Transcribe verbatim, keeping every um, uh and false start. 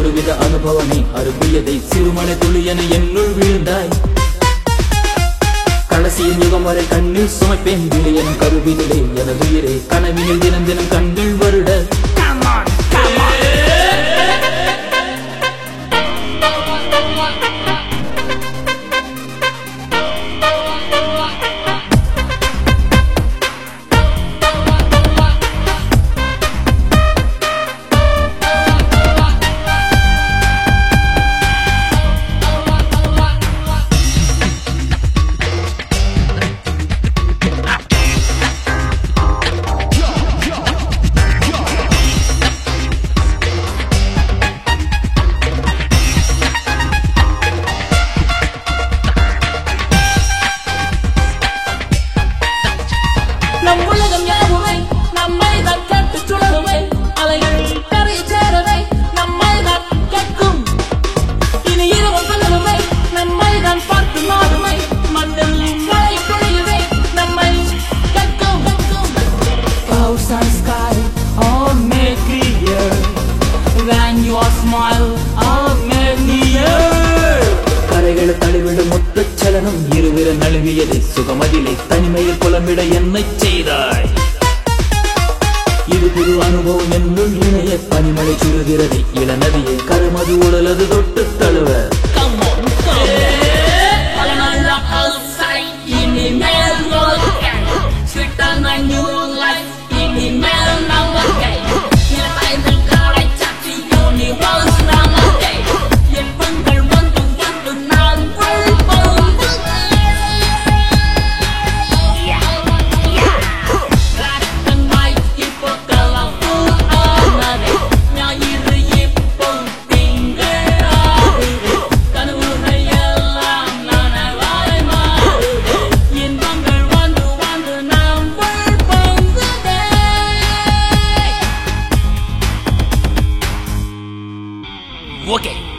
ஒருவித அனுபவமே அரும்பியதை சிறுமனை துளியன என்னுள் விழுந்தாய். கடைசியின் யுகம் வரை கண்ணில் சுமைப்பேன் விழியன் கருவினிலே எனதுயிரே கனவினில் தினம் தினம் கண்கள் வருட. நம் உலகம் யாவுமே நம்மை தான் கேட்டு சுழலுமே அலைகள் கரை சேரவே நம்மை தான் கேட்கும். இனி இரவும் பகலுமே நம்மை தான் பார்த்து நாடுமே மண்ணில் மழை பொழியவே நம்மை கேட்கும். Clouds and sky all make clear when your smile all make near. கரைகள் தழுவிடும் மொத்த சலனம் இருவிர நழுவியதை சுகமதிலே தனிமையில் புலம்பிட என்னை செய்தாய். இது புது அனுபவம் என்னுள் இணைய பனிமழை சுடுகிறது இளநதியை கருமது உடலது தொட்டு தழுவ. Okay.